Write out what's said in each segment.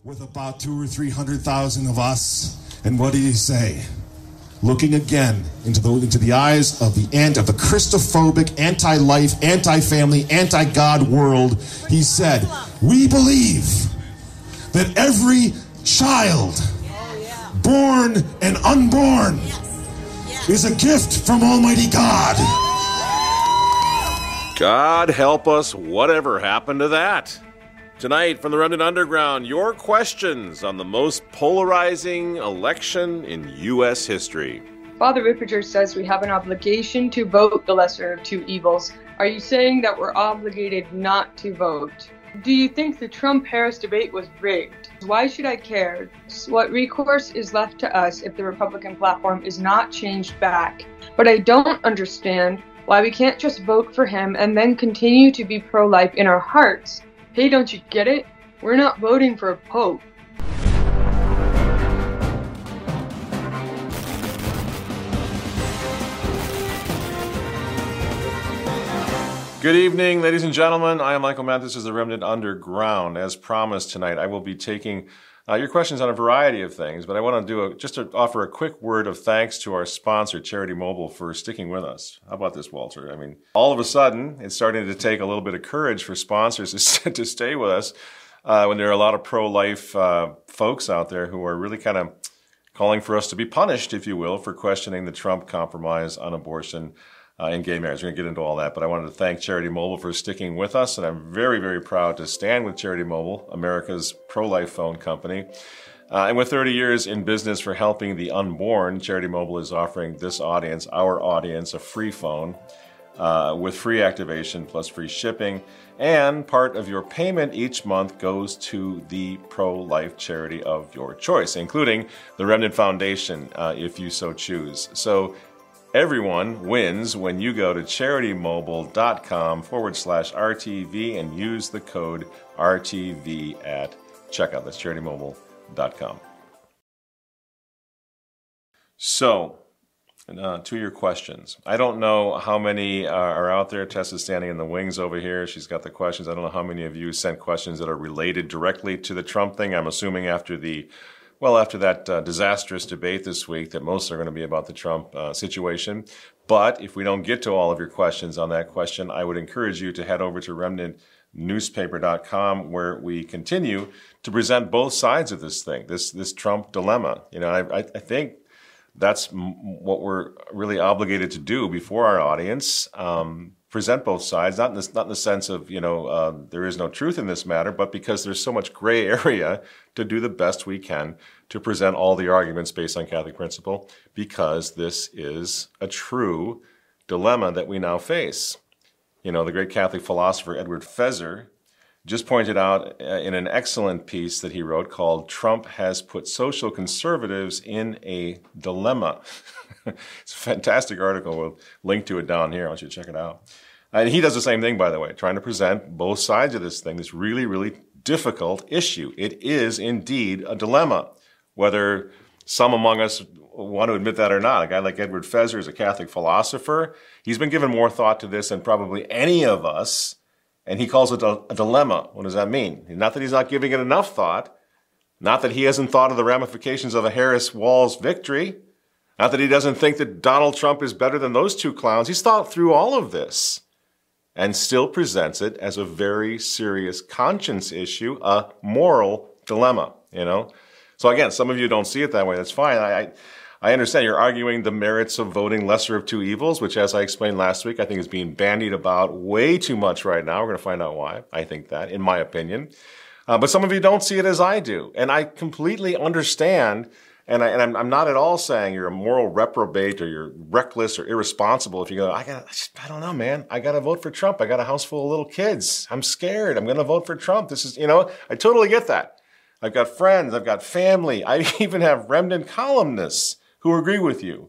with about 200,000 or 300,000 of us. And what did he say? Looking again into the eyes of the Christophobic, anti-life, anti-family, anti-God world, he said, we believe that every child, born and unborn, is a gift from Almighty God. God help us, whatever happened to that? Tonight from the Remnant Underground, your questions on the most polarizing election in U.S. history. Father Ripperger says we have an obligation to vote the lesser of two evils. Are you saying that we're obligated not to vote? Do you think the Trump-Harris debate was rigged? Why should I care? What recourse is left to us if the Republican platform is not changed back? But I don't understand why we can't just vote for him and then continue to be pro-life in our hearts. Hey, don't you get it? We're not voting for a pope. Good evening, ladies and gentlemen. I am Michael Matt. This is the Remnant Underground. As promised tonight, I will be taking your questions on a variety of things, but I want to just to offer a quick word of thanks to our sponsor, Charity Mobile, for sticking with us. How about this, Walter? I mean, all of a sudden, it's starting to take a little bit of courage for sponsors to stay with us when there are a lot of pro-life folks out there who are really kind of calling for us to be punished, if you will, for questioning the Trump compromise on abortion and gay marriage. We're going to get into all that, but I wanted to thank Charity Mobile for sticking with us, and I'm very, very proud to stand with Charity Mobile, America's pro-life phone company. And with 30 years in business for helping the unborn, Charity Mobile is offering this audience, our audience, a free phone with free activation plus free shipping, and part of your payment each month goes to the pro-life charity of your choice, including the Remnant Foundation, if you so choose. So everyone wins when you go to CharityMobile.com/RTV and use the code RTV at checkout. That's CharityMobile.com. So, to your questions. I don't know how many are out there. Tessa's standing in the wings over here. She's got the questions. I don't know how many of you sent questions that are related directly to the Trump thing. I'm assuming after that disastrous debate this week that most are going to be about the Trump situation. But if we don't get to all of your questions on that question, I would encourage you to head over to remnantnewspaper.com, where we continue to present both sides of this thing, this Trump dilemma. You know, I think that's what we're really obligated to do before our audience. Present both sides, not in the sense of, there is no truth in this matter, but because there's so much gray area to do the best we can to present all the arguments based on Catholic principle, because this is a true dilemma that we now face. You know, the great Catholic philosopher Edward Feser just pointed out in an excellent piece that he wrote called "Trump Has Put Social Conservatives in a Dilemma." It's a fantastic article. We'll link to it down here. I want you to check it out. And he does the same thing, by the way, trying to present both sides of this thing, this really, really difficult issue. It is indeed a dilemma, whether some among us want to admit that or not. A guy like Edward Feser is a Catholic philosopher. He's been given more thought to this than probably any of us, and he calls it a dilemma. What does that mean? Not that he's not giving it enough thought, not that he hasn't thought of the ramifications of a Harris-Walz victory, not that he doesn't think that Donald Trump is better than those two clowns. He's thought through all of this and still presents it as a very serious conscience issue, a moral dilemma, So again, some of you don't see it that way. That's fine. I understand you're arguing the merits of voting lesser of two evils, which, as I explained last week, I think is being bandied about way too much right now. We're going to find out why I think that, in my opinion. But some of you don't see it as I do. And I completely understand. And I'm not at all saying you're a moral reprobate or you're reckless or irresponsible if you go, I don't know, man. I got to vote for Trump. I got a house full of little kids. I'm scared. I'm going to vote for Trump. This is, I totally get that. I've got friends. I've got family. I even have remnant columnists who agree with you.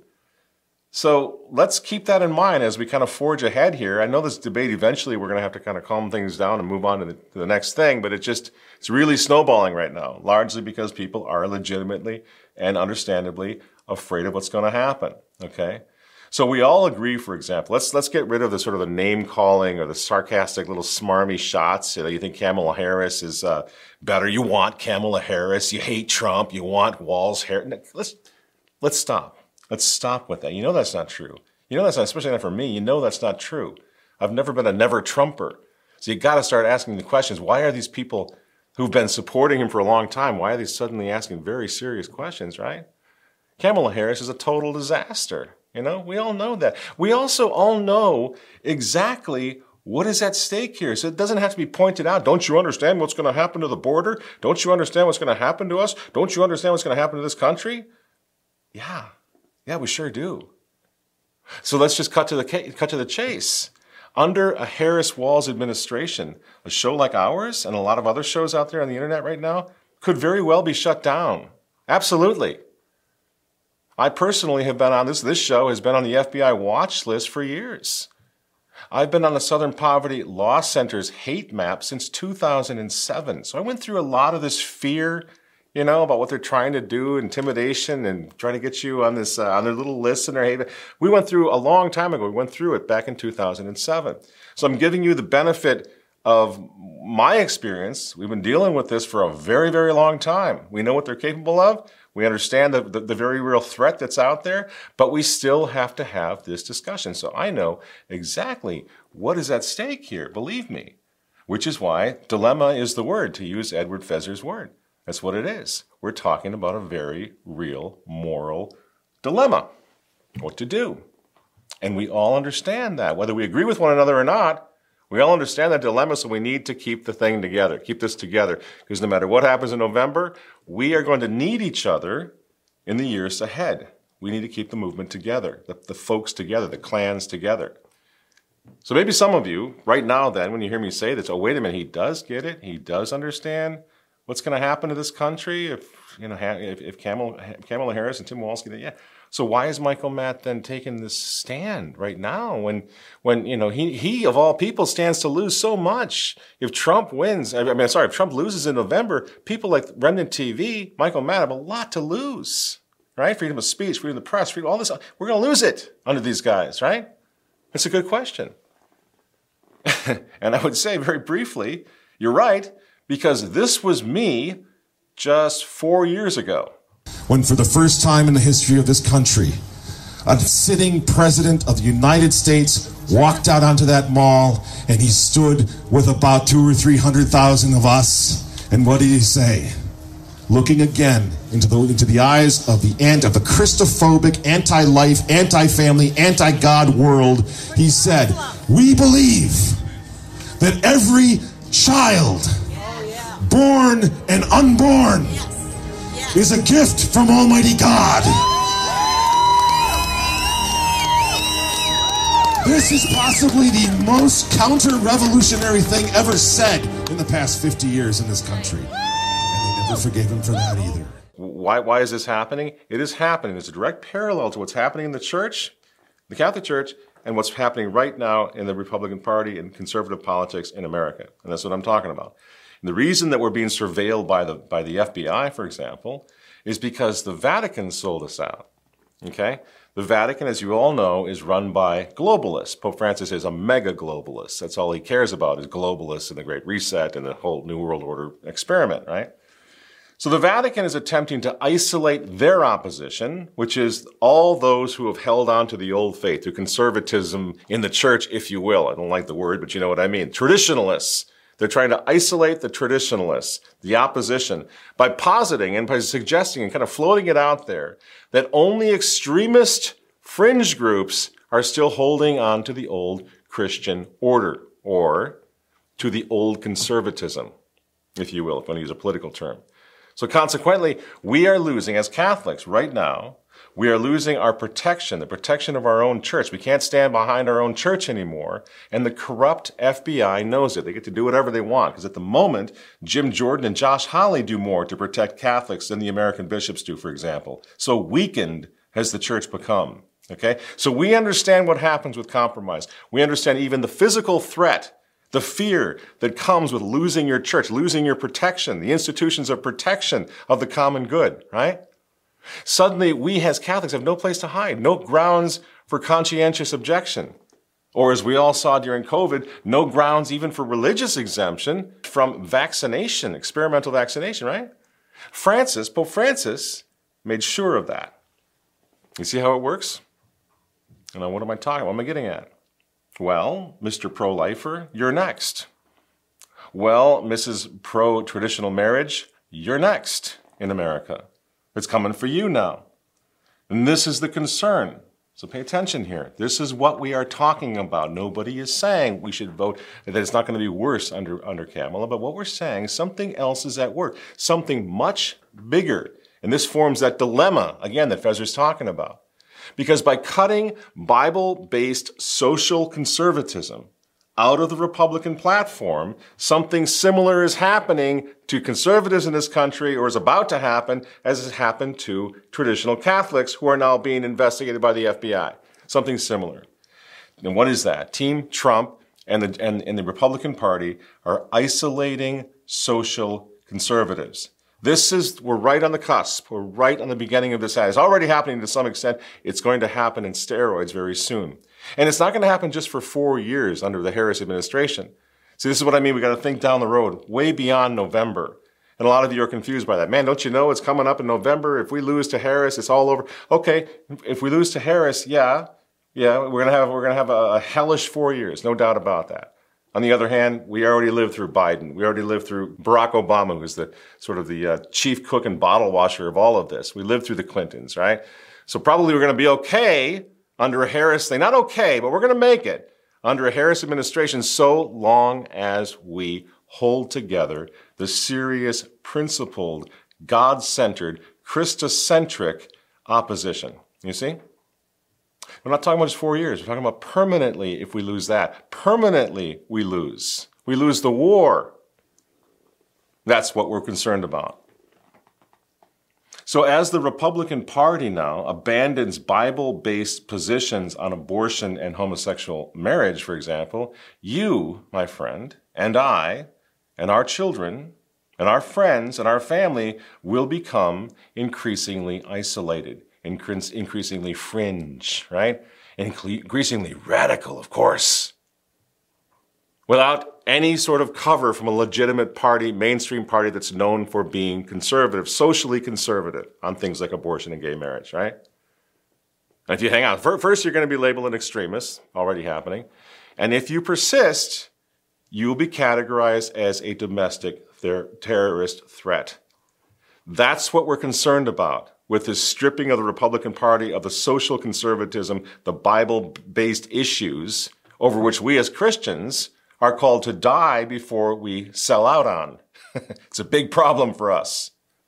So let's keep that in mind as we kind of forge ahead here. I know this debate, eventually we're going to have to kind of calm things down and move on to the next thing, but it's really snowballing right now, largely because people are legitimately and understandably afraid of what's going to happen, okay? So we all agree, for example, let's get rid of the sort of the name calling or the sarcastic little smarmy shots. You think Kamala Harris is better. You want Kamala Harris. You hate Trump. You want Walz Harris. Let's stop. Let's stop with that. You know that's not true. You know that's not, especially not for me. You know that's not true. I've never been a never Trumper. So you got to start asking the questions. Why are these people who've been supporting him for a long time, why are they suddenly asking very serious questions, right? Kamala Harris is a total disaster. We all know that. We also all know exactly what is at stake here. So it doesn't have to be pointed out. Don't you understand what's going to happen to the border? Don't you understand what's going to happen to us? Don't you understand what's going to happen to this country? Yeah, we sure do. So let's just cut to the chase. Under a Harris-Walz administration, a show like ours and a lot of other shows out there on the internet right now could very well be shut down. Absolutely. I personally have been on this show has been on the FBI watch list for years. I've been on the Southern Poverty Law Center's hate map since 2007. So I went through a lot of this fear, about what they're trying to do, intimidation, and trying to get you on this on their little list and their hate. We went through a long time ago. We went through it back in 2007. So I'm giving you the benefit of my experience. We've been dealing with this for a very, very long time. We know what they're capable of. We understand the very real threat that's out there, but we still have to have this discussion. So I know exactly what is at stake here, believe me, which is why dilemma is the word, to use Edward Feser's word. That's what it is. We're talking about a very real moral dilemma, what to do. And we all understand that, whether we agree with one another or not. We all understand that dilemma, so we need to keep the thing together, keep this together. Because no matter what happens in November, we are going to need each other in the years ahead. We need to keep the movement together, the folks together, the clans together. So maybe some of you, right now then, when you hear me say this, oh, wait a minute, he does get it. He does understand what's going to happen to this country if Kamala Harris and Tim Walz get it. Yeah. So why is Michael Matt then taking this stand right now when he of all people stands to lose so much? If Trump wins, if Trump loses in November, people like Remnant TV, Michael Matt have a lot to lose, right? Freedom of speech, freedom of the press, all this. We're going to lose it under these guys, right? It's a good question. And I would say very briefly, you're right, because this was me just 4 years ago. When for the first time in the history of this country, a sitting president of the United States walked out onto that mall and he stood with about 200,000 or 300,000 of us. And what did he say? Looking again into the eyes of the Christophobic, anti-life, anti-family, anti-God world, he said, "We believe that every child, born and unborn, is a gift from Almighty God. This is possibly the most counter-revolutionary thing ever said in the past 50 years in this country." And they never forgave him for that either. Why is this happening? It is happening. There's a direct parallel to what's happening in the church, the Catholic Church, and what's happening right now in the Republican Party and conservative politics in America. And that's what I'm talking about. And the reason that we're being surveilled by the FBI, for example, is because the Vatican sold us out. Okay? The Vatican, as you all know, is run by globalists. Pope Francis is a mega globalist. That's all he cares about is globalists and the Great Reset and the whole New World Order experiment, right? So the Vatican is attempting to isolate their opposition, which is all those who have held on to the old faith, to conservatism in the church, if you will. I don't like the word, but you know what I mean. Traditionalists. They're trying to isolate the traditionalists, the opposition, by positing and by suggesting and kind of floating it out there that only extremist fringe groups are still holding on to the old Christian order, or to the old conservatism, if you will, if I want to use a political term. So consequently, we are losing, as Catholics right now, we are losing our protection, the protection of our own church. We can't stand behind our own church anymore. And the corrupt FBI knows it. They get to do whatever they want. Because at the moment, Jim Jordan and Josh Hawley do more to protect Catholics than the American bishops do, for example. So weakened has the church become. Okay? So we understand what happens with compromise. We understand even the physical threat, the fear that comes with losing your church, losing your protection, the institutions of protection of the common good, right? Suddenly, we as Catholics have no place to hide, no grounds for conscientious objection. Or as we all saw during COVID, no grounds even for religious exemption from vaccination, experimental vaccination, right? Pope Francis made sure of that. You see how it works? And what am I talking about? What am I getting at? Well, Mr. Pro-lifer, you're next. Well, Mrs. Pro-traditional marriage, you're next in America. It's coming for you now. And this is the concern. So pay attention here. This is what we are talking about. Nobody is saying we should vote, that it's not going to be worse under Kamala, but what we're saying is something else is at work, something much bigger. And this forms that dilemma, again, that Fezer's talking about. Because by cutting Bible-based social conservatism out of the Republican platform, something similar is happening to conservatives in this country, or is about to happen, as has happened to traditional Catholics who are now being investigated by the FBI. Something similar. And what is that? Team Trump and the Republican Party are isolating social conservatives. We're right on the cusp. We're right on the beginning of this. It's already happening to some extent. It's going to happen in steroids very soon. And it's not going to happen just for 4 years under the Harris administration. See, this is what I mean. We got to think down the road, way beyond November. And a lot of you are confused by that. Man, don't you know it's coming up in November? If we lose to Harris, it's all over. Okay, if we lose to Harris, yeah, we're gonna have a hellish 4 years, no doubt about that. On the other hand, we already lived through Biden. We already lived through Barack Obama, who's the sort of the chief cook and bottle washer of all of this. We lived through the Clintons, right? So probably we're going to be okay under a Harris thing. Not okay, but we're going to make it under a Harris administration so long as we hold together the serious, principled, God-centered, Christocentric opposition. You see? We're not talking about just 4 years. We're talking about permanently if we lose that. Permanently we lose. We lose the war. That's what we're concerned about. So as the Republican Party now abandons Bible-based positions on abortion and homosexual marriage, for example, you, my friend, and I, and our children, and our friends, and our family will become increasingly isolated, increasingly fringe, right? Increasingly radical, of course. Without any sort of cover from a legitimate party, mainstream party that's known for being conservative, socially conservative on things like abortion and gay marriage, right? And if you hang on, first you're going to be labeled an extremist, already happening. And if you persist, you will be categorized as a domestic terrorist threat. That's what we're concerned about with this stripping of the Republican Party of the social conservatism, the Bible-based issues over which we as Christians are called to die before we sell out on. It's a big problem for us.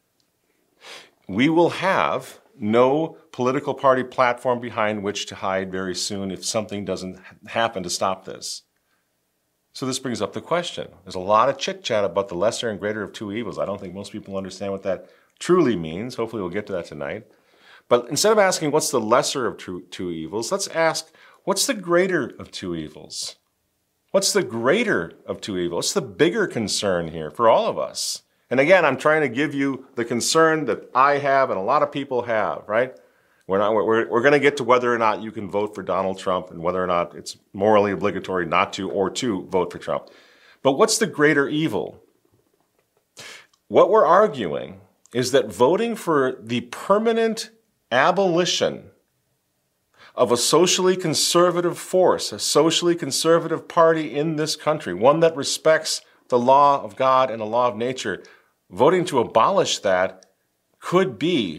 We will have no political party platform behind which to hide very soon if something doesn't happen to stop this. So this brings up the question. There's a lot of chit-chat about the lesser and greater of two evils. I don't think most people understand what that truly means. Hopefully we'll get to that tonight. But instead of asking what's the lesser of two evils, let's ask what's the greater of two evils? What's the greater of two evils? What's the bigger concern here for all of us? And again, I'm trying to give you the concern that I have and a lot of people have, right? We're going to get to whether or not you can vote for Donald Trump and whether or not it's morally obligatory not to or to vote for Trump. But what's the greater evil? What we're arguing is that voting for the permanent abolition of a socially conservative force, a socially conservative party in this country, one that respects the law of God and the law of nature, voting to abolish that could be,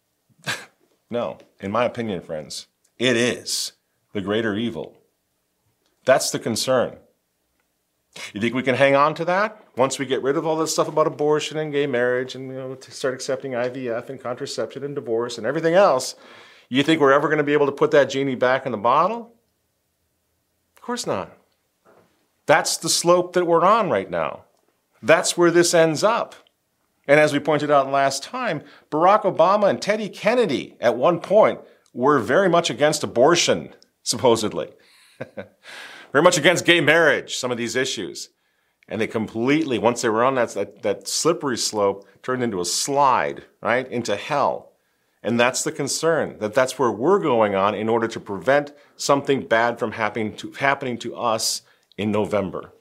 no, in my opinion, friends, it is the greater evil. That's the concern. You think we can hang on to that once we get rid of all this stuff about abortion and gay marriage and to start accepting IVF and contraception and divorce and everything else? You think we're ever going to be able to put that genie back in the bottle? Of course not. That's the slope that we're on right now. That's where this ends up. And as we pointed out last time, Barack Obama and Teddy Kennedy at one point were very much against abortion, supposedly. Very much against gay marriage, some of these issues. And they completely, once they were on that slippery slope, turned into a slide, right, into hell. And that's the concern, that's where we're going on in order to prevent something bad from happening to us in November.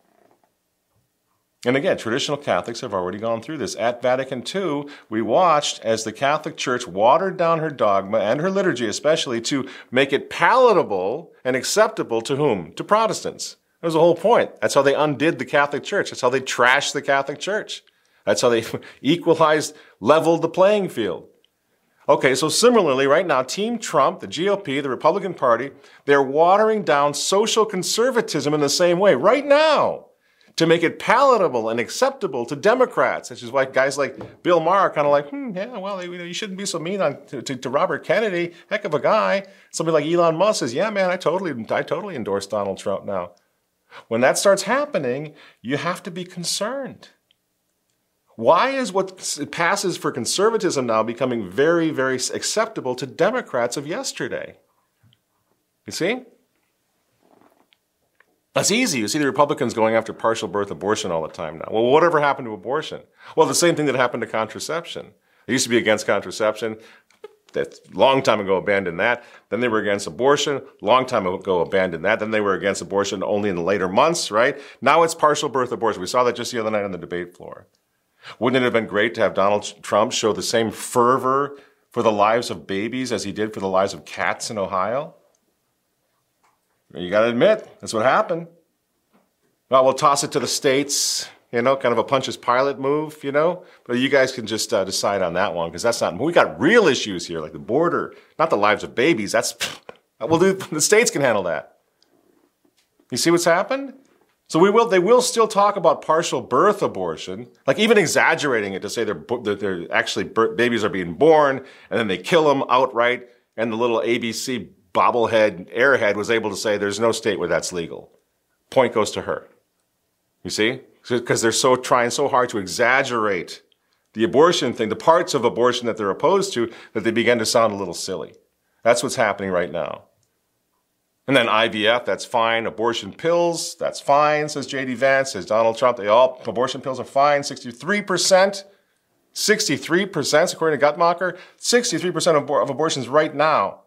And again, traditional Catholics have already gone through this. At Vatican II, we watched as the Catholic Church watered down her dogma and her liturgy especially to make it palatable and acceptable to whom? To Protestants. That was the whole point. That's how they undid the Catholic Church. That's how they trashed the Catholic Church. That's how they equalized, leveled the playing field. Okay, so similarly, right now, Team Trump, the GOP, the Republican Party, they're watering down social conservatism in the same way right now to make it palatable and acceptable to Democrats, which is why guys like Bill Maher are kind of like, yeah, well, you shouldn't be so mean to Robert Kennedy, heck of a guy. Somebody like Elon Musk says, yeah, man, I totally endorse Donald Trump now. When that starts happening, you have to be concerned. Why is what passes for conservatism now becoming very, very acceptable to Democrats of yesterday? You see? That's easy. You see the Republicans going after partial birth abortion all the time now. Well, whatever happened to abortion? Well, the same thing that happened to contraception. They used to be against contraception. That long time ago abandoned that. Then they were against abortion. Long time ago abandoned that. Then they were against abortion only in the later months, right? Now it's partial birth abortion. We saw that just the other night on the debate floor. Wouldn't it have been great to have Donald Trump show the same fervor for the lives of babies as he did for the lives of cats in Ohio? You got to admit, that's what happened. Well, we'll toss it to the states, kind of a Pontius Pilate move, But you guys can just decide on that one, because that's not. We got real issues here, like the border, not the lives of babies. The states can handle that. You see what's happened? So they will still talk about partial birth abortion, like even exaggerating it to say they're actually babies are being born and then they kill them outright. And the little ABC bobblehead airhead was able to say there's no state where that's legal. Point goes to her. You see? Because they're trying so hard to exaggerate the abortion thing, the parts of abortion that they're opposed to, that they begin to sound a little silly. That's what's happening right now. And then IVF, that's fine. Abortion pills, that's fine, says J.D. Vance, says Donald Trump. Abortion pills are fine. 63%, according to Guttmacher, 63% of abortions right now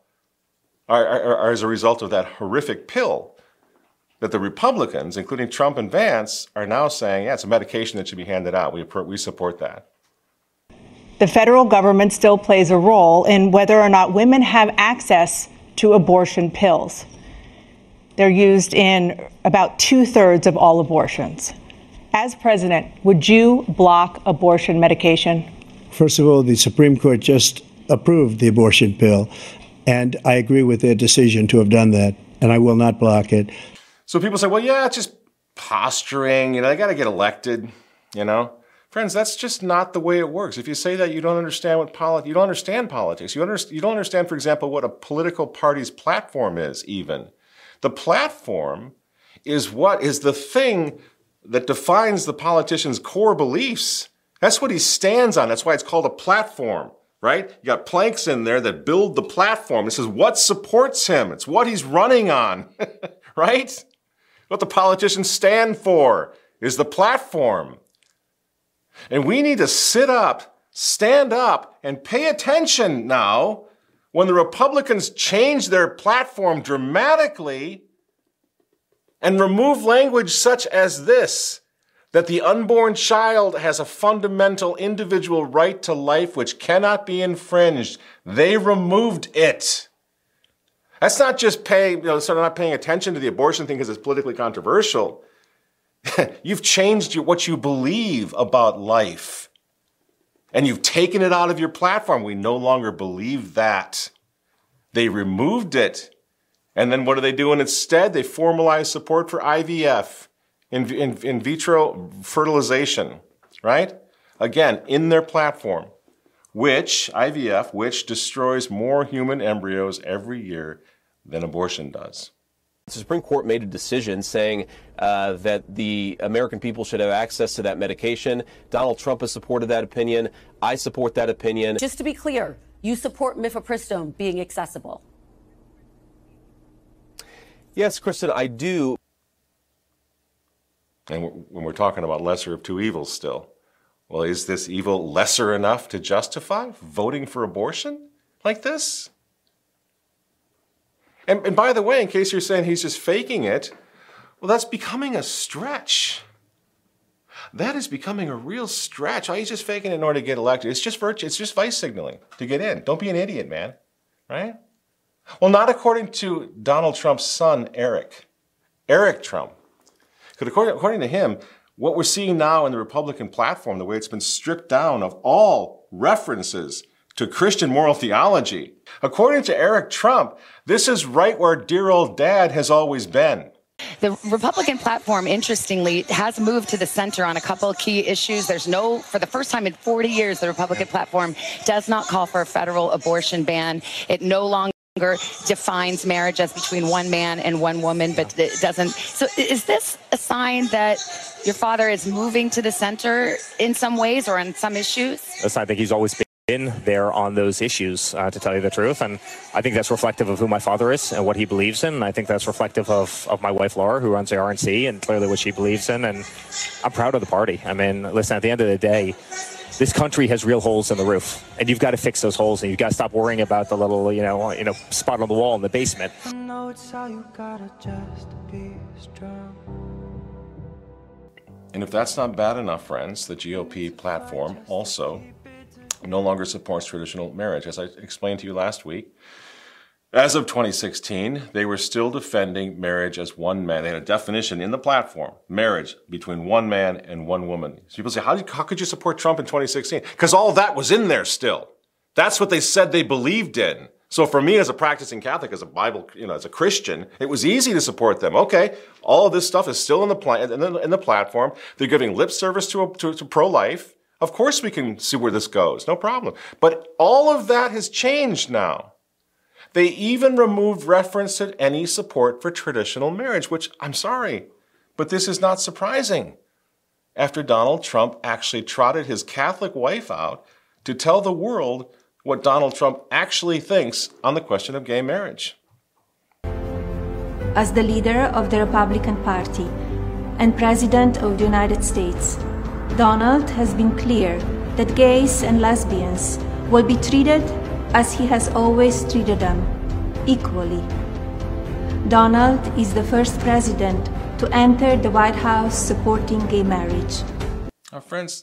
are as a result of that horrific pill that the Republicans, including Trump and Vance, are now saying, yeah, it's a medication that should be handed out. We support that. The federal government still plays a role in whether or not women have access to abortion pills. They're used in about 2/3 of all abortions. As president, would you block abortion medication? First of all, the Supreme Court just approved the abortion pill, and I agree with their decision to have done that, and I will not block it. So people say, well, yeah, it's just posturing. They got to get elected, Friends, that's just not the way it works. If you say that, you don't understand you don't understand politics. You don't understand, for example, what a political party's platform is, even. The platform is the thing that defines the politician's core beliefs. That's what he stands on. That's why it's called a platform, right? You got planks in there that build the platform. This is what supports him. It's what he's running on, right? What the politicians stand for is the platform. And we need to stand up, and pay attention now when the Republicans change their platform dramatically and remove language such as this, that the unborn child has a fundamental individual right to life which cannot be infringed. They removed it. That's not just not paying attention to the abortion thing because it's politically controversial. You've changed what you believe about life. And you've taken it out of your platform. We no longer believe that. They removed it. And then what are they doing instead? They formalize support for IVF, in vitro fertilization, right? Again, in their platform, which destroys more human embryos every year than abortion does. The Supreme Court made a decision saying that the American people should have access to that medication. Donald Trump has supported that opinion. I support that opinion. Just to be clear, you support mifepristone being accessible? Yes, Kristen, I do. And when we're talking about lesser of two evils still, Well, is this evil lesser enough to justify voting for abortion like this? And by the way, in case you're saying he's just faking it, well, that's becoming a stretch. That is becoming a real stretch. Oh, he's just faking it in order to get elected. It's just vice signaling to get in. Don't be an idiot, man. Right? Well, not according to Donald Trump's son, Eric Trump. Because according to him, what we're seeing now in the Republican platform, the way it's been stripped down of all references to Christian moral theology, according to Eric Trump, this is right where dear old dad has always been. The Republican platform, interestingly, has moved to the center on a couple of key issues. For the first time in 40 years, the Republican platform does not call for a federal abortion ban. It no longer defines marriage as between one man and one woman, but it doesn't. So is this a sign that your father is moving to the center in some ways or on some issues? I think he's always been there on those issues, to tell you the truth. And I think that's reflective of who my father is and what he believes in. And I think that's reflective of my wife, Laura, who runs the RNC, and clearly what she believes in. And I'm proud of the party. I mean, listen, at the end of the day, this country has real holes in the roof, and you've got to fix those holes, and you've got to stop worrying about the little, spot on the wall in the basement. And if that's not bad enough, friends, the GOP platform also no longer supports traditional marriage. As I explained to you last week, as of 2016, they were still defending marriage as one man. They had a definition in the platform, marriage between one man and one woman. So people say, how could you support Trump in 2016? Because all of that was in there still. That's what they said they believed in. So for me as a practicing Catholic, as a Bible, as a Christian, it was easy to support them. Okay, all of this stuff is still in the platform. They're giving lip service to pro-life. Of course we can see where this goes, no problem. But all of that has changed now. They even removed reference to any support for traditional marriage, which, I'm sorry, but this is not surprising. After Donald Trump actually trotted his Catholic wife out to tell the world what Donald Trump actually thinks on the question of gay marriage. As the leader of the Republican Party and President of the United States, Donald has been clear that gays and lesbians will be treated as he has always treated them, equally. Donald is the first president to enter the White House supporting gay marriage. Now, friends,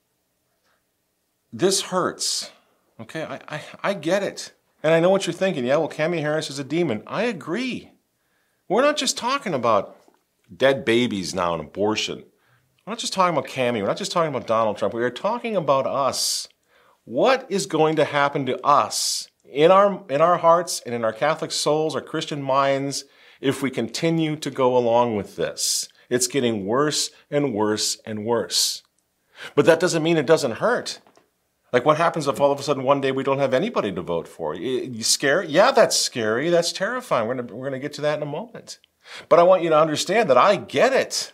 this hurts. Okay, I get it. And I know what you're thinking. Yeah, well, Kamala Harris is a demon. I agree. We're not just talking about dead babies now and abortion. We're not just talking about Kamala. We're not just talking about Donald Trump. We are talking about us. What is going to happen to us in our hearts and in our Catholic souls, our Christian minds, if we continue to go along with this? It's getting worse and worse and worse. But that doesn't mean it doesn't hurt. Like, what happens if all of a sudden one day we don't have anybody to vote for? You scary? Yeah, that's scary. That's terrifying. We're gonna get to that in a moment. But I want you to understand that I get it.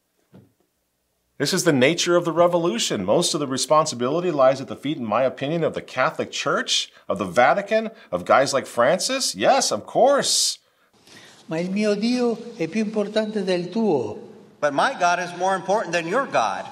This is the nature of the revolution. Most of the responsibility lies at the feet, in my opinion, of the Catholic Church, of the Vatican, of guys like Francis. Yes, of course. Ma il mio Dio è più importante del tuo. But my God is more important than your God.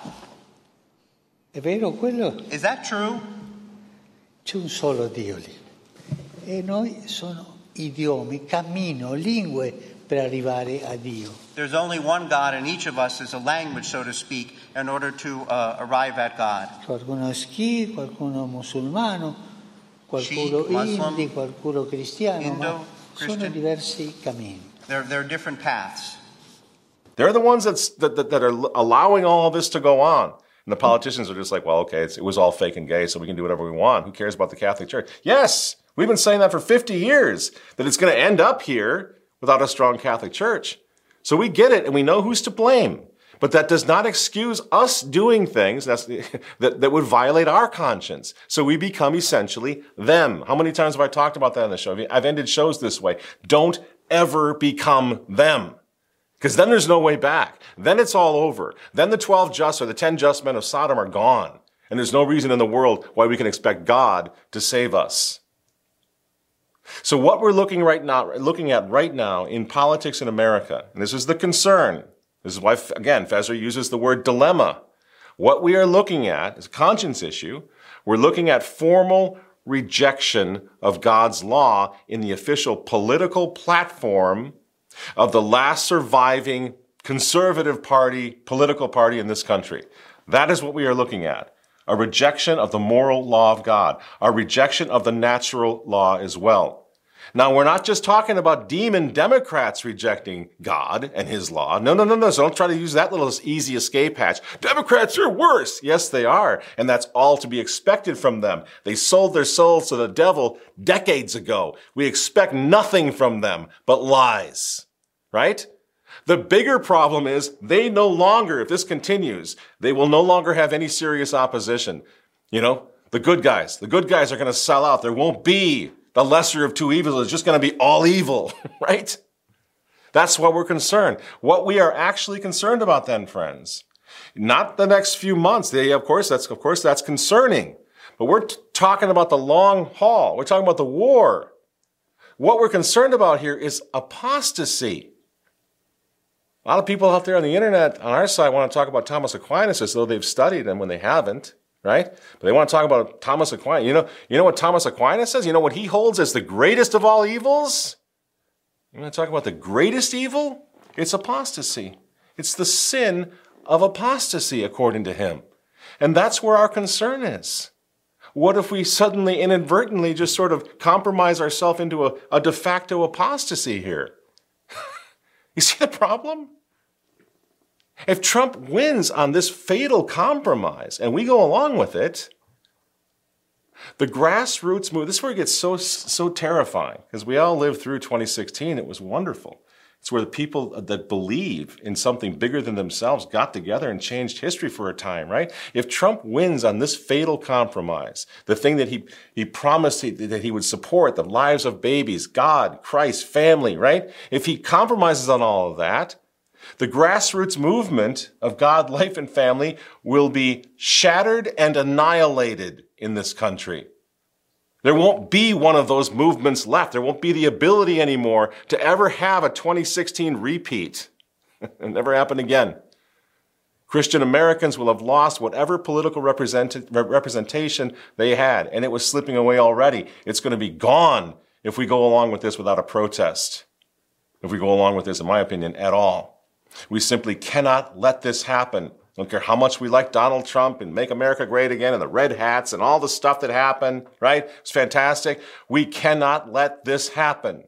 È vero quello? Is that true? C'è un solo Dio lì. E noi sono idiomi, cammino, lingue per arrivare a Dio. There's only one God, and each of us is a language, so to speak, in order to arrive at God. Qualcuno Sikh, qualcuno musulmano, qualcuno Hindi, qualcuno cristiano, ma sono diversi cammini. There are different paths. They're the ones that are allowing all of this to go on. And the politicians are just like, well, okay, it was all fake and gay, so we can do whatever we want. Who cares about the Catholic Church? Yes, we've been saying that for 50 years, that it's going to end up here without a strong Catholic Church. So we get it, and we know who's to blame. But that does not excuse us doing things that would violate our conscience. So we become essentially them. How many times have I talked about that on the show? I've ended shows this way. Don't ever become them. Because then there's no way back. Then it's all over. Then the 12 just or the 10 just men of Sodom are gone. And there's no reason in the world why we can expect God to save us. So what we're looking at right now in politics in America, and this is the concern. This is why, again, Feser uses the word dilemma. What we are looking at is a conscience issue. We're looking at formal rejection of God's law in the official political platform of the last surviving conservative party, political party in this country. That is what we are looking at. A rejection of the moral law of God, a rejection of the natural law as well. Now, we're not just talking about demon Democrats rejecting God and his law. No. So don't try to use that little easy escape hatch. Democrats are worse. Yes, they are. And that's all to be expected from them. They sold their souls to the devil decades ago. We expect nothing from them but lies, right? The bigger problem is they no longer, if this continues, they will no longer have any serious opposition. You know, the good guys are going to sell out. There won't be the lesser of two evils. It's just going to be all evil, right? That's what we're concerned. What we are actually concerned about then, friends, not the next few months. Of course, that's concerning. But we're talking about the long haul. We're talking about the war. What we're concerned about here is apostasy. A lot of people out there on the internet, on our side, want to talk about Thomas Aquinas as though they've studied him when they haven't. Right? But they want to talk about Thomas Aquinas. You know what Thomas Aquinas says? You know what he holds as the greatest of all evils? You want to talk about the greatest evil? It's apostasy. It's the sin of apostasy, according to him. And that's where our concern is. What if we suddenly, inadvertently, just sort of compromise ourselves into a de facto apostasy here? You see the problem? If Trump wins on this fatal compromise and we go along with it, the grassroots move, this is where it gets so terrifying, because we all lived through 2016. It was wonderful. It's where the people that believe in something bigger than themselves got together and changed history for a time, right? If Trump wins on this fatal compromise, the thing that he promised that he would support, the lives of babies, God, Christ, family, right? If he compromises on all of that, the grassroots movement of God, life, and family will be shattered and annihilated in this country. There won't be one of those movements left. There won't be the ability anymore to ever have a 2016 repeat. It'll never happen again. Christian Americans will have lost whatever political representation they had, and it was slipping away already. It's going to be gone if we go along with this without a protest. If we go along with this, in my opinion, at all. We simply cannot let this happen. I don't care how much we like Donald Trump and Make America Great Again and the red hats and all the stuff that happened, right? It's fantastic. We cannot let this happen.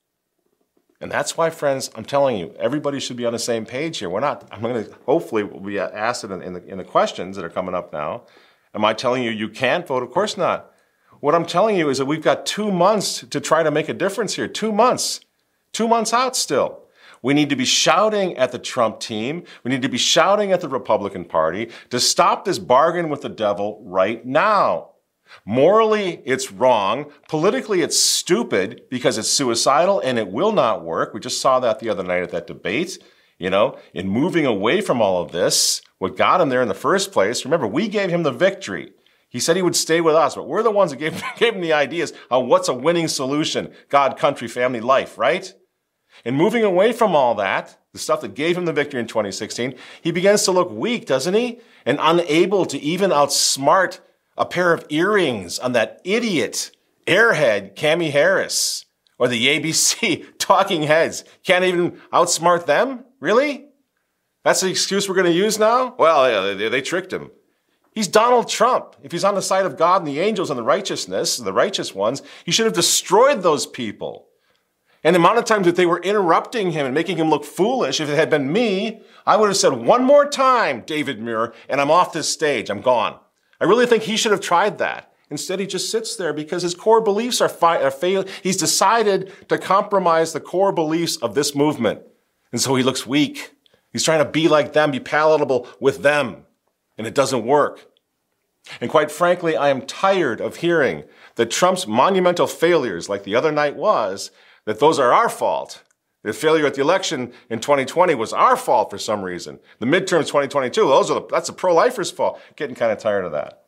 And that's why, friends, I'm telling you, everybody should be on the same page here. Hopefully we'll be asked in the questions that are coming up now. Am I telling you can't vote? Of course not. What I'm telling you is that we've got 2 months to try to make a difference here. 2 months. 2 months out still. We need to be shouting at the Trump team. We need to be shouting at the Republican Party to stop this bargain with the devil right now. Morally, it's wrong. Politically, it's stupid because it's suicidal and it will not work. We just saw that the other night at that debate. In moving away from all of this, what got him there in the first place, remember, we gave him the victory. He said he would stay with us, but we're the ones that gave him the ideas on what's a winning solution. God, country, family, life, right? And moving away from all that, the stuff that gave him the victory in 2016, he begins to look weak, doesn't he? And unable to even outsmart a pair of earrings on that idiot airhead, Kamala Harris, or the ABC talking heads. Can't even outsmart them? Really? That's the excuse we're going to use now? Well, yeah, they tricked him. He's Donald Trump. If he's on the side of God and the angels and the righteous ones, he should have destroyed those people. And the amount of times that they were interrupting him and making him look foolish, if it had been me, I would have said, one more time, David Muir, and I'm off this stage. I'm gone. I really think he should have tried that. Instead, he just sits there because his core beliefs are failing. He's decided to compromise the core beliefs of this movement. And so he looks weak. He's trying to be like them, be palatable with them. And it doesn't work. And quite frankly, I am tired of hearing that Trump's monumental failures, like the other night was, that those are our fault. The failure at the election in 2020 was our fault for some reason. The midterms 2022, that's the pro-lifers' fault. Getting kind of tired of that.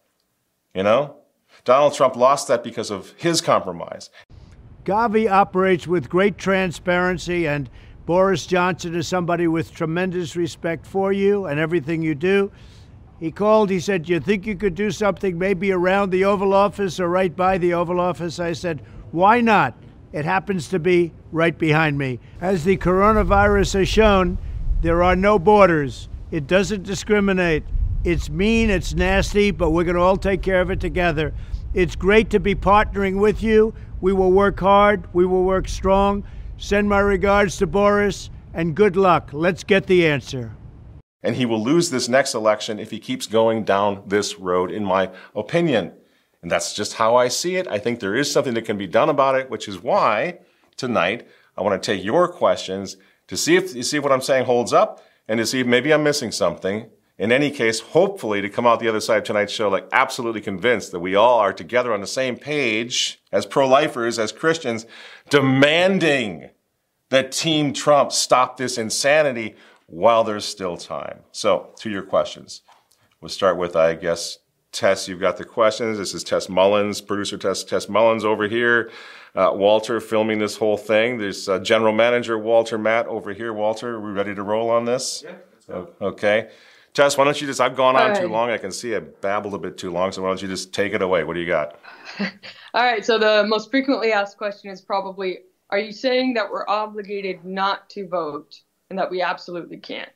Donald Trump lost that because of his compromise. Gavi operates with great transparency, and Boris Johnson is somebody with tremendous respect for you and everything you do. He called, he said, "You think you could do something maybe around the Oval Office or right by the Oval Office?" I said, "Why not? It happens to be right behind me." As the coronavirus has shown, there are no borders. It doesn't discriminate. It's mean, it's nasty, but we're going to all take care of it together. It's great to be partnering with you. We will work hard. We will work strong. Send my regards to Boris, and good luck. Let's get the answer. And he will lose this next election if he keeps going down this road, in my opinion. And that's just how I see it. I think there is something that can be done about it, which is why tonight I want to take your questions to see if you see what I'm saying holds up and to see if maybe I'm missing something. In any case, hopefully to come out the other side of tonight's show like absolutely convinced that we all are together on the same page as pro-lifers, as Christians, demanding that Team Trump stop this insanity while there's still time. So, to your questions. We'll start with, I guess, Tess, you've got the questions. This is Tess Mullins, producer Tess Mullins over here. Walter filming this whole thing. There's General Manager Walter Matt over here. Walter, are we ready to roll on this? Yeah. Okay. Tess, why don't you just, I've gone on too long. I can see I babbled a bit too long, so why don't you just take it away? What do you got? All right, so the most frequently asked question is probably, are you saying that we're obligated not to vote and that we absolutely can't?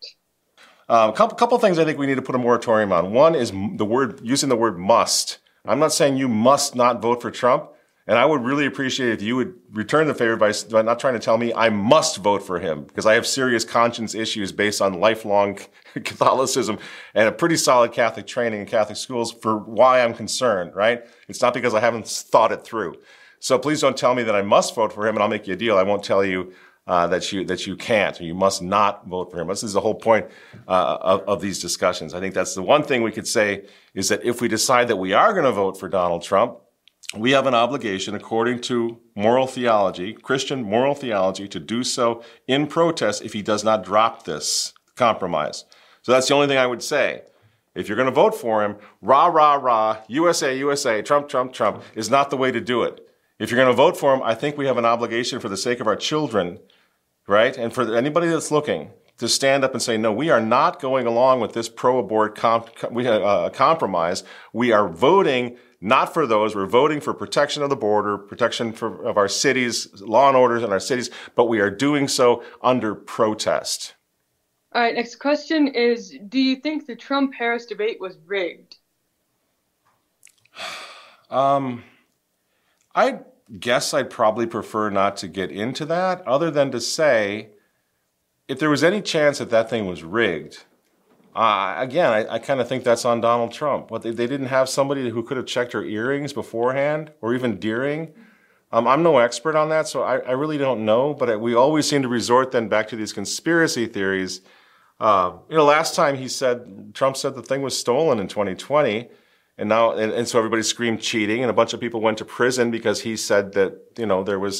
Couple things I think we need to put a moratorium on. One is using the word must. I'm not saying you must not vote for Trump, and I would really appreciate if you would return the favor by not trying to tell me I must vote for him, because I have serious conscience issues based on lifelong Catholicism and a pretty solid Catholic training in Catholic schools for why I'm concerned, right? It's not because I haven't thought it through. So please don't tell me that I must vote for him, and I'll make you a deal. I won't tell you that you can't, or you must not vote for him. This is the whole point of these discussions. I think that's the one thing we could say is that if we decide that we are going to vote for Donald Trump, we have an obligation, according to moral theology, Christian moral theology, to do so in protest if he does not drop this compromise. So that's the only thing I would say. If you're going to vote for him, rah, rah, rah, USA, USA, Trump, Trump, Trump is not the way to do it. If you're going to vote for him, I think we have an obligation for the sake of our children, right? And for anybody that's looking to stand up and say, no, we are not going along with this pro-abort compromise. We are voting not for those. We're voting for protection of the border, protection of our cities, law and orders in our cities, but we are doing so under protest. All right, next question is, do you think the Trump-Harris debate was rigged? I guess I'd probably prefer not to get into that, other than to say, if there was any chance that that thing was rigged, again, I kind of think that's on Donald Trump. What, they didn't have somebody who could have checked her earrings beforehand, or even during? I'm no expert on that, so I really don't know, but we always seem to resort then back to these conspiracy theories. Last time Trump said the thing was stolen in 2020, and now, and so everybody screamed cheating, and a bunch of people went to prison because he said that, there was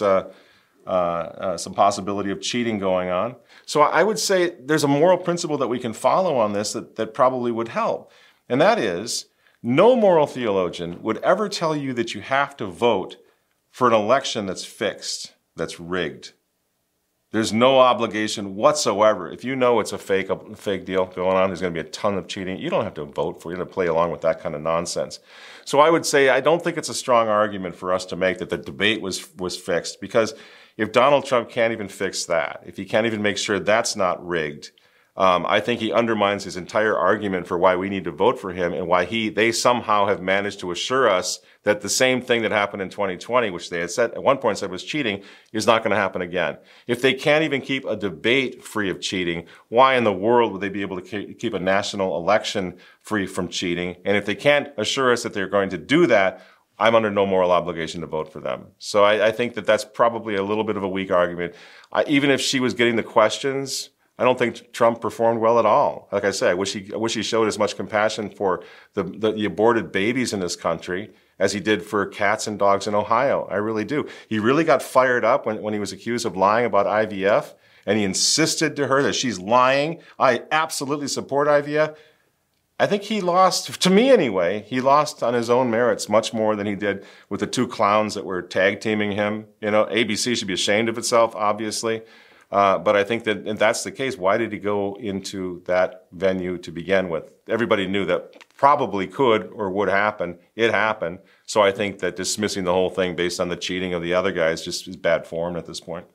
some possibility of cheating going on. So I would say there's a moral principle that we can follow on this that probably would help. And that is, no moral theologian would ever tell you that you have to vote for an election that's fixed, that's rigged. There's no obligation whatsoever. If you know it's a fake deal going on, there's going to be a ton of cheating, you don't have to vote for it. You don't have to play along with that kind of nonsense. So I would say I don't think it's a strong argument for us to make that the debate was fixed, because if Donald Trump can't even fix that, if he can't even make sure that's not rigged, I think he undermines his entire argument for why we need to vote for him, and why they somehow have managed to assure us that the same thing that happened in 2020, which they had said at one point said was cheating, is not going to happen again. If they can't even keep a debate free of cheating, why in the world would they be able to keep a national election free from cheating? And if they can't assure us that they're going to do that, I'm under no moral obligation to vote for them. So I think that that's probably a little bit of a weak argument. Even if she was getting the questions, I don't think Trump performed well at all. Like I say, I wish he showed as much compassion for the aborted babies in this country as he did for cats and dogs in Ohio. I really do. He really got fired up when he was accused of lying about IVF, and he insisted to her that she's lying. I absolutely support IVF. I think he lost, to me anyway, he lost on his own merits much more than he did with the two clowns that were tag teaming him. ABC should be ashamed of itself, obviously. But I think that if that's the case, why did he go into that venue to begin with? Everybody knew that probably could or would happen. It happened. So I think that dismissing the whole thing based on the cheating of the other guys just is bad form at this point.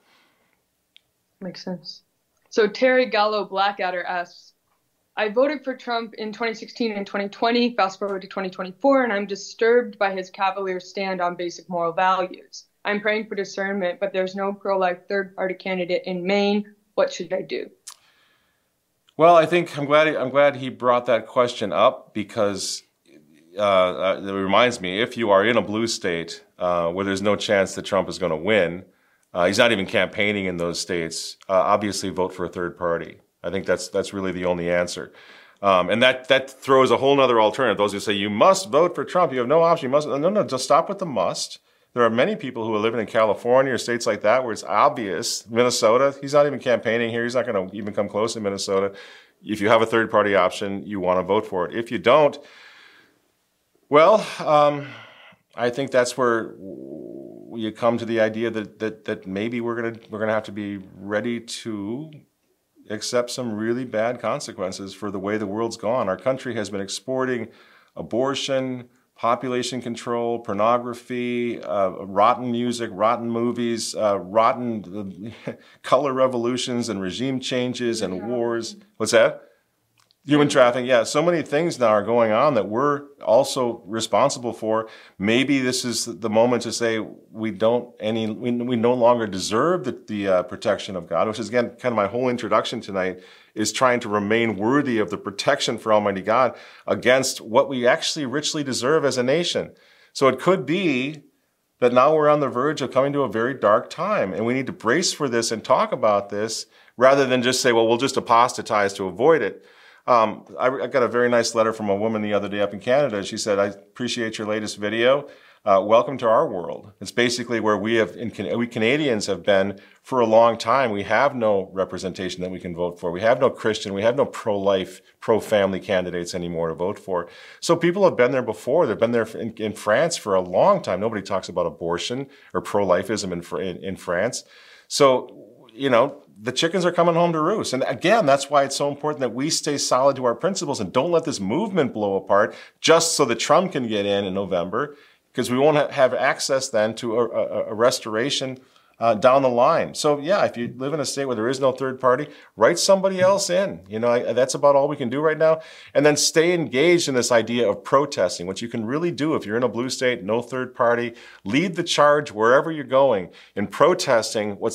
Makes sense. So Terry Gallo Blackadder asks, I voted for Trump in 2016 and 2020, fast forward to 2024, and I'm disturbed by his cavalier stand on basic moral values. I'm praying for discernment, but there's no pro-life third-party candidate in Maine. What should I do? Well, I think I'm glad he brought that question up, because it reminds me, if you are in a blue state where there's no chance that Trump is going to win, he's not even campaigning in those states, obviously vote for a third party. I think that's really the only answer. And that throws a whole other alternative. Those who say you must vote for Trump, you have no option, you must. No, just stop with the must. There are many people who are living in California or states like that where it's obvious. Minnesota, he's not even campaigning here. He's not going to even come close in Minnesota. If you have a third-party option, you want to vote for it. If you don't, well, I think that's where you come to the idea that maybe we're gonna have to be ready to accept some really bad consequences for the way the world's gone. Our country has been exporting abortion, population control, pornography, rotten music, rotten movies, rotten color revolutions and regime changes and wars. What's that? Human trafficking. Yeah, so many things now are going on that we're also responsible for. Maybe this is the moment to say we no longer deserve the protection of God, which is, again, kind of my whole introduction tonight, is trying to remain worthy of the protection for Almighty God against what we actually richly deserve as a nation. So it could be that now we're on the verge of coming to a very dark time, and we need to brace for this and talk about this rather than just say, well, we'll just apostatize to avoid it. I got a very nice letter from a woman the other day up in Canada. She said, I appreciate your latest video. Welcome to our world. It's basically where we Canadians have been for a long time. We have no representation that we can vote for. We have no Christian. We have no pro-life, pro-family candidates anymore to vote for. So people have been there before. They've been there in France for a long time. Nobody talks about abortion or pro-lifism in France. So, the chickens are coming home to roost. And again, that's why it's so important that we stay solid to our principles and don't let this movement blow apart just so that Trump can get in November, because we won't have access then to a restoration down the line. So yeah, if you live in a state where there is no third party, write somebody else in. That's about all we can do right now. And then stay engaged in this idea of protesting, which you can really do if you're in a blue state, no third party. Lead the charge wherever you're going in protesting what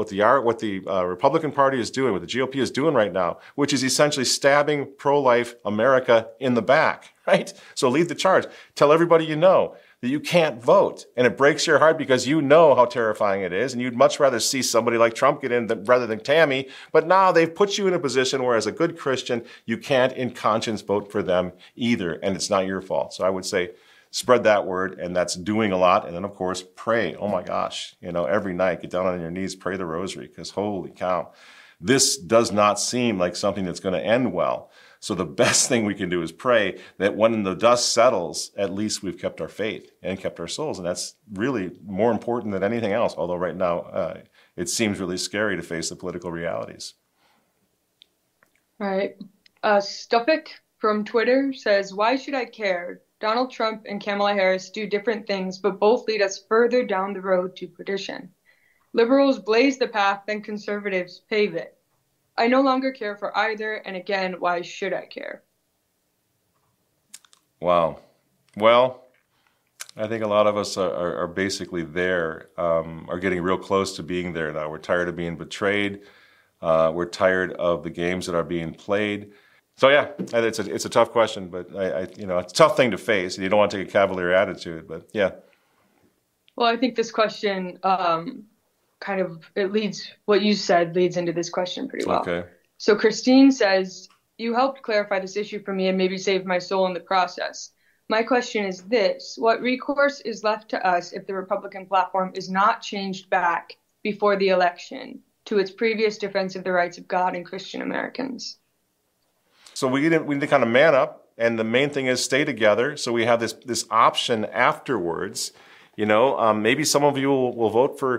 the Republican Party is doing, what the GOP is doing right now, which is essentially stabbing pro-life America in the back, right? So lead the charge. Tell everybody you know that you can't vote. And it breaks your heart because you know how terrifying it is. And you'd much rather see somebody like Trump get in rather than Tammy. But now they've put you in a position where, as a good Christian, you can't in conscience vote for them either. And it's not your fault. So I would say spread that word. And that's doing a lot. And then, of course, pray. Oh, my gosh. Every night, get down on your knees, pray the rosary. Because holy cow, this does not seem like something that's going to end well. So the best thing we can do is pray that when the dust settles, at least we've kept our faith and kept our souls. And that's really more important than anything else, although right now it seems really scary to face the political realities. All right. Stuffick from Twitter says, why should I care? Donald Trump and Kamala Harris do different things, but both lead us further down the road to perdition. Liberals blaze the path, then conservatives pave it. I no longer care for either, and again, why should I care? Wow. Well, I think a lot of us are basically there, are getting real close to being there now. We're tired of being betrayed. We're tired of the games that are being played. So yeah, it's a tough question, but it's a tough thing to face, and you don't want to take a cavalier attitude, but yeah. Well, I think this question what you said leads into this question pretty well. Okay. So Christine says, you helped clarify this issue for me and maybe saved my soul in the process. My question is this: what recourse is left to us if the Republican platform is not changed back before the election to its previous defense of the rights of God and Christian Americans? So we need to kind of man up, and the main thing is stay together. So we have this option afterwards. Maybe some of you will vote for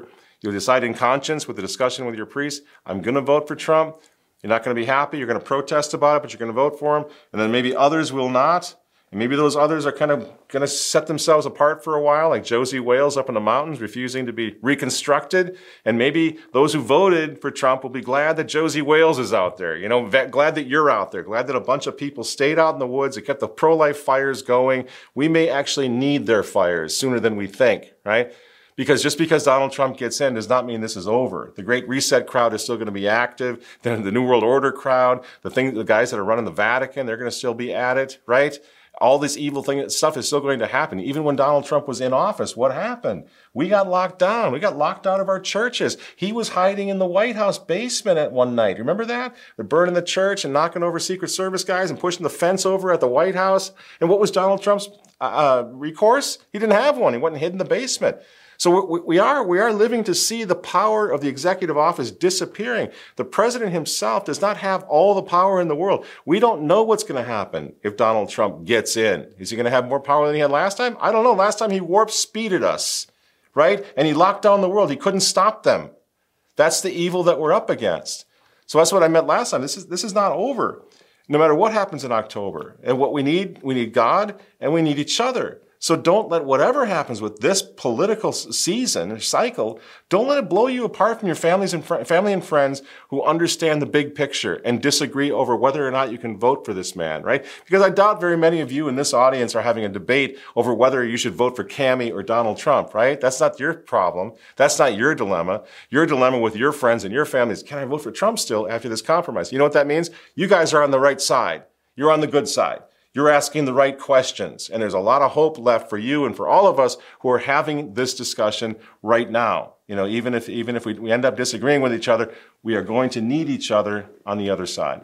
You'll decide in conscience with the discussion with your priest, I'm going to vote for Trump. You're not going to be happy. You're going to protest about it, but you're going to vote for him. And then maybe others will not. And maybe those others are kind of going to set themselves apart for a while, like Josie Wales up in the mountains, refusing to be reconstructed. And maybe those who voted for Trump will be glad that Josie Wales is out there. You know, glad that you're out there. Glad that a bunch of people stayed out in the woods and kept the pro-life fires going. We may actually need their fires sooner than we think, right? Because just because Donald Trump gets in does not mean this is over. The Great Reset crowd is still going to be active. Then the New World Order crowd, the guys that are running the Vatican, they're going to still be at it, right? All this evil stuff is still going to happen. Even when Donald Trump was in office, what happened? We got locked down. We got locked out of our churches. He was hiding in the White House basement at one night. Remember that? They're burning the church and knocking over Secret Service guys and pushing the fence over at the White House. And what was Donald Trump's recourse? He didn't have one. He went and hid in the basement. So we are living to see the power of the executive office disappearing. The president himself does not have all the power in the world. We don't know what's going to happen if Donald Trump gets in. Is he going to have more power than he had last time? I don't know. Last time he warp speeded us, right? And he locked down the world. He couldn't stop them. That's the evil that we're up against. So that's what I meant last time. This is not over. No matter what happens in October. And what we need God and we need each other. So don't let whatever happens with this political season or cycle, don't let it blow you apart from your family and friends who understand the big picture and disagree over whether or not you can vote for this man, right? Because I doubt very many of you in this audience are having a debate over whether you should vote for Cammie or Donald Trump, right? That's not your problem. That's not your dilemma. Your dilemma with your friends and your family is, can I vote for Trump still after this compromise? You know what that means? You guys are on the right side. You're on the good side. You're asking the right questions, and there's a lot of hope left for you and for all of us who are having this discussion right now. You know, even if we end up disagreeing with each other, we are going to need each other on the other side.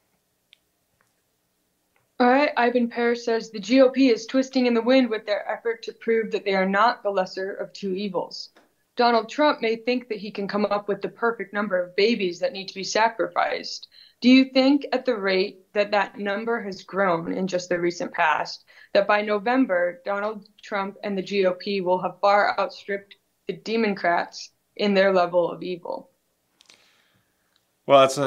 All right, Ivan Paris says the GOP is twisting in the wind with their effort to prove that they are not the lesser of two evils. Donald Trump may think that he can come up with the perfect number of babies that need to be sacrificed. Do you think at the rate that number has grown in just the recent past, that by November, Donald Trump and the GOP will have far outstripped the Democrats in their level of evil? Well, that's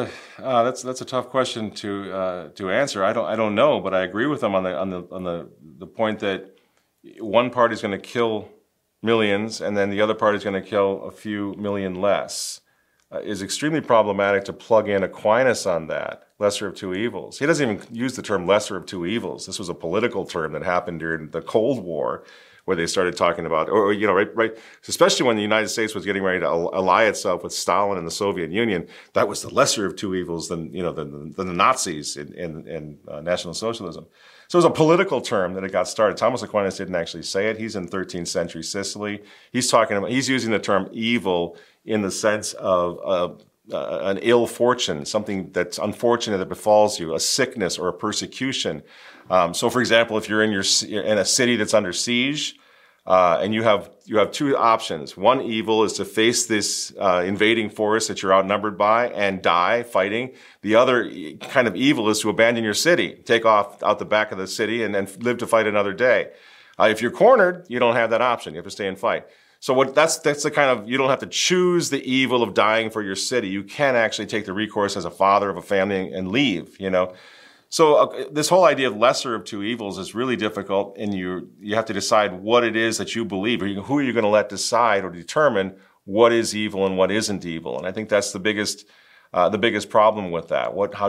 a tough question to answer. I don't know, but I agree with them on the point that one party is going to kill millions and then the other party is going to kill a few million less. Is extremely problematic to plug in Aquinas on that, lesser of two evils. He doesn't even use the term lesser of two evils. This was a political term that happened during the Cold War, where they started talking about, or you know, right, especially when the United States was getting ready to ally itself with Stalin and the Soviet Union. That was the lesser of two evils than the Nazis in National Socialism. So it was a political term that it got started. Thomas Aquinas didn't actually say it. He's in 13th century Sicily. He's using the term evil in the sense of an ill fortune, something that's unfortunate that befalls you, a sickness or a persecution. So, for example, if you're in a city that's under siege, and you have two options. One evil is to face this invading force that you're outnumbered by and die fighting. The other kind of evil is to abandon your city, take off out the back of the city, and then live to fight another day. If you're cornered, you don't have that option. You have to stay and fight. So that's the kind of, you don't have to choose the evil of dying for your city. You can actually take the recourse as a father of a family and leave, you know. So this whole idea of lesser of two evils is really difficult, and you have to decide what it is that you believe, or who are you going to let decide or determine what is evil and what isn't evil. And I think that's the biggest problem with that. How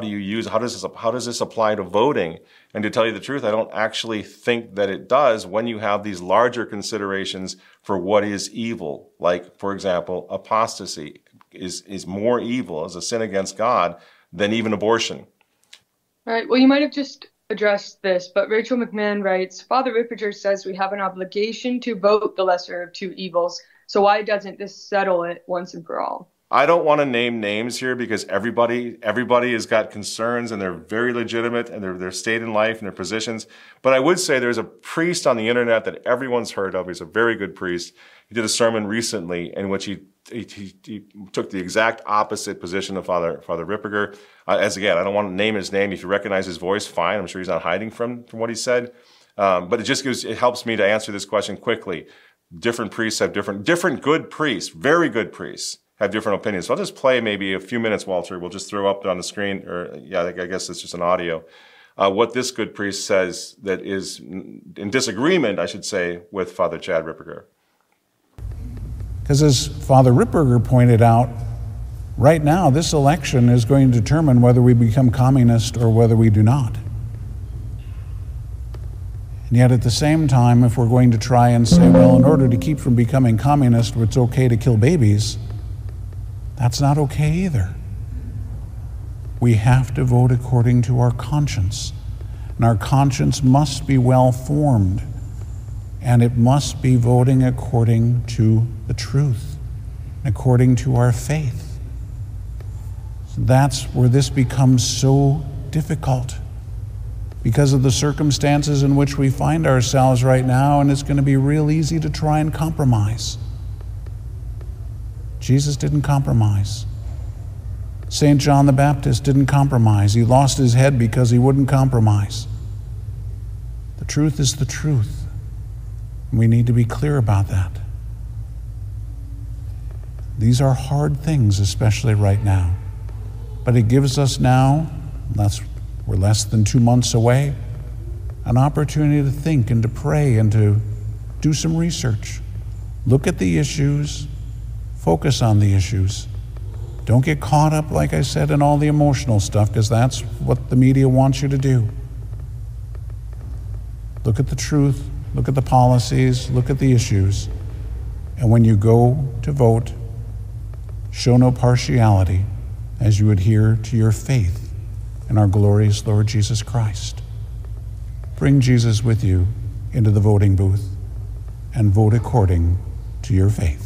does this apply to voting? And to tell you the truth, I don't actually think that it does when you have these larger considerations for what is evil. Like, for example, apostasy is more evil as a sin against God than even abortion. All right. Well, you might have just addressed this, but Rachel McMahon writes, Father Ripperger says we have an obligation to vote the lesser of two evils. So why doesn't this settle it once and for all? I don't want to name names here because everybody has got concerns and they're very legitimate and they're state in life and their positions. But I would say there's a priest on the internet that everyone's heard of. He's a very good priest. He did a sermon recently in which he took the exact opposite position of Father Ripperger. As again, I don't want to name his name. If you recognize his voice, fine. I'm sure he's not hiding from what he said. But it helps me to answer this question quickly. different priests have different good priests, very good priests, have different opinions. So I'll just play maybe a few minutes, Walter. We'll just throw up on the screen, or yeah, I guess it's just an audio. What this good priest says that is in disagreement, I should say, with Father Chad Ripperger. Because as Father Ripperger pointed out, right now this election is going to determine whether we become communist or whether we do not. And yet at the same time, if we're going to try and say, well, in order to keep from becoming communist, it's okay to kill babies, that's not okay either. We have to vote according to our conscience. And our conscience must be well formed. And it must be voting according to the truth, according to our faith. So that's where this becomes so difficult, because of the circumstances in which we find ourselves right now, and it's going to be real easy to try and compromise. Jesus didn't compromise. St. John the Baptist didn't compromise. He lost his head because he wouldn't compromise. The truth is the truth. We need to be clear about that. These are hard things, especially right now. But it gives us now, we're less than 2 months away, an opportunity to think and to pray and to do some research. Look at the issues, focus on the issues. Don't get caught up, like I said, in all the emotional stuff, because that's what the media wants you to do. Look at the truth, look at the policies, look at the issues. And when you go to vote, show no partiality as you adhere to your faith in our glorious Lord Jesus Christ. Bring Jesus with you into the voting booth and vote according to your faith.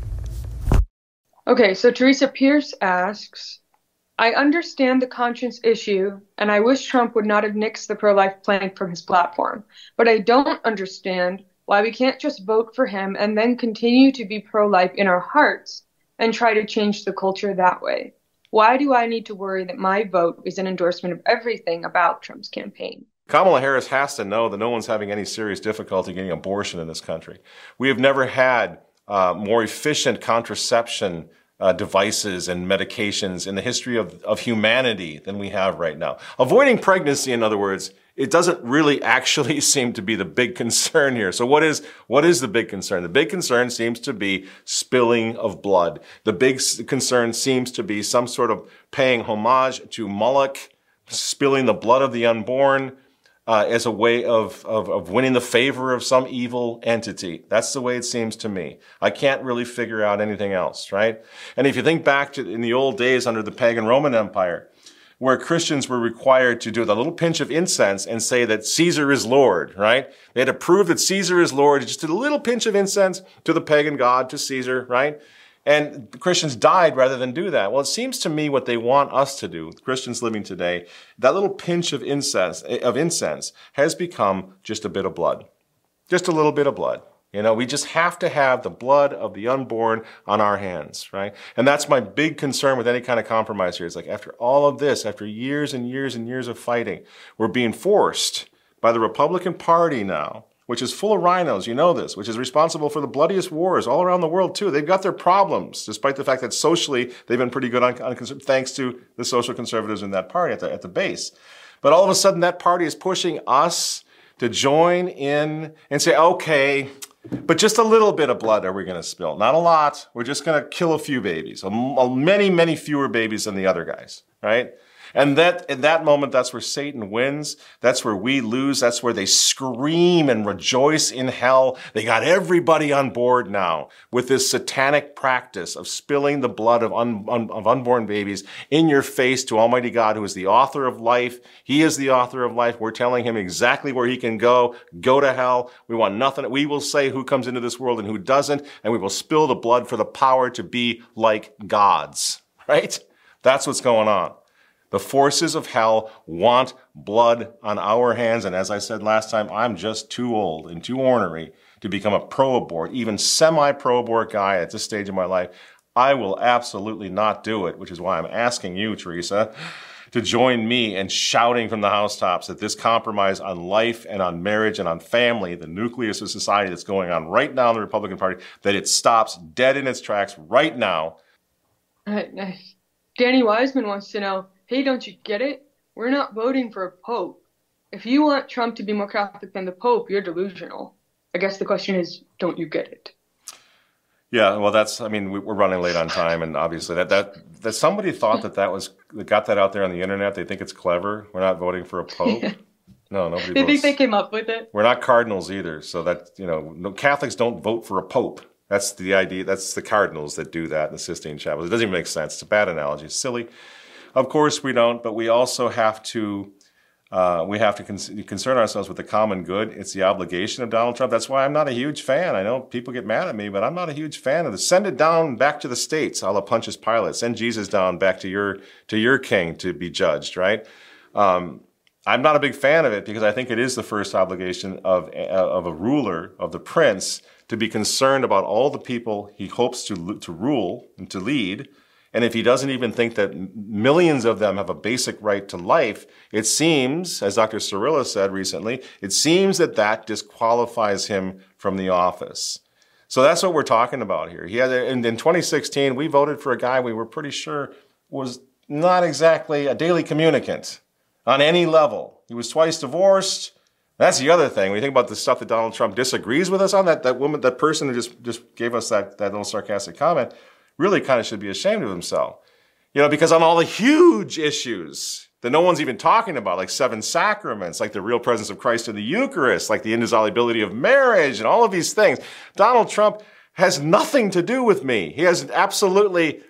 Okay, so Teresa Pierce asks, I understand the conscience issue, and I wish Trump would not have nixed the pro-life plank from his platform. But I don't understand why we can't just vote for him and then continue to be pro-life in our hearts and try to change the culture that way. Why do I need to worry that my vote is an endorsement of everything about Trump's campaign? Kamala Harris has to know that no one's having any serious difficulty getting abortion in this country. We have never had more efficient contraception devices and medications in the history of humanity than we have right now. Avoiding pregnancy, in other words, it doesn't really actually seem to be the big concern here. So what is the big concern? The big concern seems to be spilling of blood. The big concern seems to be some sort of paying homage to Moloch, spilling the blood of the unborn, as a way of winning the favor of some evil entity. That's the way it seems to me. I can't really figure out anything else, right? And if you think back to in the old days under the pagan Roman Empire, where Christians were required to do a little pinch of incense and say that Caesar is Lord, right? They had to prove that Caesar is Lord. Just did a little pinch of incense to the pagan god, to Caesar, right? And Christians died rather than do that. Well, it seems to me what they want us to do, Christians living today, that little pinch of incense has become just a bit of blood. Just a little bit of blood. You know, we just have to have the blood of the unborn on our hands, right? And that's my big concern with any kind of compromise here. It's like after all of this, after years and years and years of fighting, we're being forced by the Republican Party now, which is full of rhinos, you know this, which is responsible for the bloodiest wars all around the world, too. They've got their problems, despite the fact that socially they've been pretty good thanks to the social conservatives in that party at the base. But all of a sudden, that party is pushing us to join in and say, okay, but just a little bit of blood are we going to spill. Not a lot. We're just going to kill a few babies, many, many fewer babies than the other guys, right? And that in that moment, that's where Satan wins. That's where we lose. That's where they scream and rejoice in hell. They got everybody on board now with this satanic practice of spilling the blood of unborn babies in your face to Almighty God, who is the author of life. He is the author of life. We're telling him exactly where he can go. Go to hell. We want nothing. We will say who comes into this world and who doesn't, and we will spill the blood for the power to be like gods, right? That's what's going on. The forces of hell want blood on our hands. And as I said last time, I'm just too old and too ornery to become a pro-abort, even semi-pro-abort guy at this stage of my life. I will absolutely not do it, which is why I'm asking you, Teresa, to join me in shouting from the housetops that this compromise on life and on marriage and on family, the nucleus of society that's going on right now in the Republican Party, that it stops dead in its tracks right now. Danny Wiseman wants to know, hey, don't you get it? We're not voting for a pope. If you want Trump to be more Catholic than the Pope, you're delusional. I guess the question is, don't you get it? Yeah, well, we're running late on time, and obviously that somebody thought that got that out there on the internet. They think it's clever. We're not voting for a pope. No, nobody. They think they came up with it. We're not cardinals either, so that no, Catholics don't vote for a pope. That's the idea. That's the cardinals that do that in the Sistine Chapel. It doesn't even make sense. It's a bad analogy. It's silly. Of course we don't, but we also have to. Concern ourselves with the common good. It's the obligation of Donald Trump. That's why I'm not a huge fan. I know people get mad at me, but I'm not a huge fan of this. Send it down back to the states, a la Pontius Pilate. Send Jesus down back to your king to be judged, right? I'm not a big fan of it because I think it is the first obligation of a ruler, of the prince, to be concerned about all the people he hopes to rule and to lead. And if he doesn't even think that millions of them have a basic right to life, it seems, as Dr. Cirillo said recently, it seems that disqualifies him from the office. So that's what we're talking about here. In 2016, we voted for a guy we were pretty sure was not exactly a daily communicant on any level. He was twice divorced. That's the other thing. When you think about the stuff that Donald Trump disagrees with us on, that person who just gave us that little sarcastic comment, really kind of should be ashamed of himself. Because on all the huge issues that no one's even talking about, like 7 sacraments, like the real presence of Christ in the Eucharist, like the indissolubility of marriage and all of these things, Donald Trump has nothing to do with me. He has absolutely,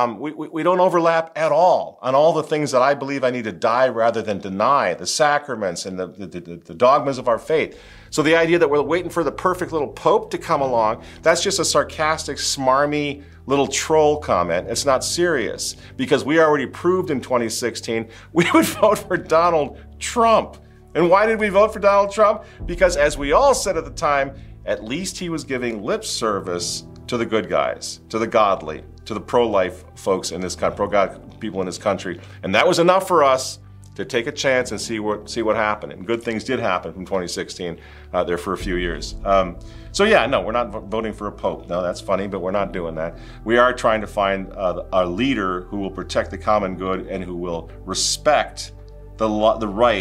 we don't overlap at all on all the things that I believe I need to die rather than deny, the sacraments and the dogmas of our faith. So the idea that we're waiting for the perfect little pope to come along, that's just a sarcastic, smarmy little troll comment. It's not serious because we already proved in 2016 we would vote for Donald Trump. And why did we vote for Donald Trump? Because as we all said at the time, at least he was giving lip service to the good guys, to the godly, to the pro-life folks in this country, pro-God people in this country. And that was enough for us to take a chance and see what happened. And good things did happen from 2016 there for a few years. So yeah, no, we're not voting for a pope. No, that's funny, but we're not doing that. We are trying to find a leader who will protect the common good and who will respect the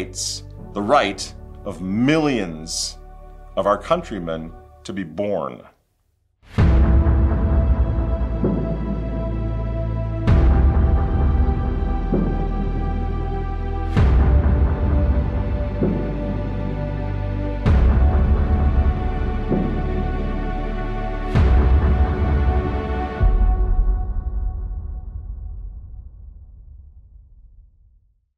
right of millions of our countrymen to be born.